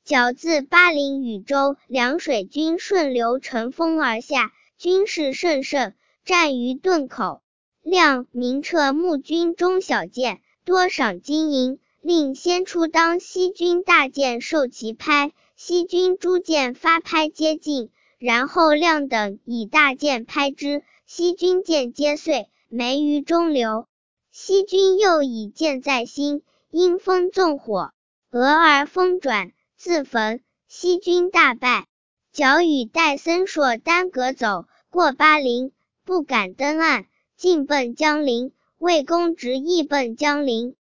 角自巴陵禹州，凉水军顺流乘风而下，军势甚盛，战于顿口。亮明彻募军中小舰，多赏金银，令先出当西军大舰受其拍，西军诸舰发拍接近，然后亮等以大舰拍之，西军舰皆碎，没于中流。西军又以舰在心，因风纵火，俄而风转，自焚，西军大败。角与戴森朔单隔走，过巴陵，不敢登岸，进奔江陵，魏公直亦奔江陵。